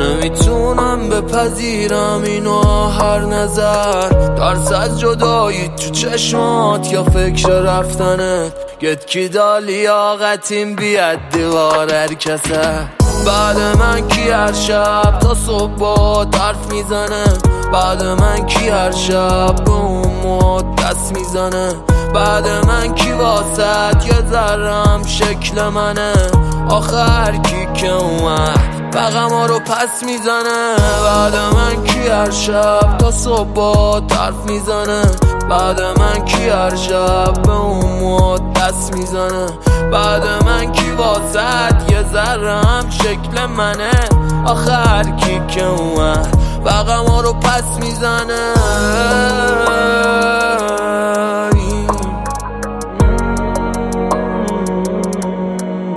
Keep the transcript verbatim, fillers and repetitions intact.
نمیتونم بپذیرم اینو هر نظر ترس از جدایی تو چشمات یا فکر رفتنت گت کی دا لیاقتیم بیاد دیوار هر کسه بعد من کی هر شب تا صبح با حرف میزنه بعد من کی هر شب به اون مد دست میزنه بعد من کی واسط یه ذرم شکل منه آخر کی که اومد بغما رو پس میزنه بعد من کی هر شب تا صبح با حرف میزنه بعد من کی هر شب به اون مد دست میزنه بعد من کی واسط یه ذرم شکل منه آخر کی که اومد بغما رو پس میزنه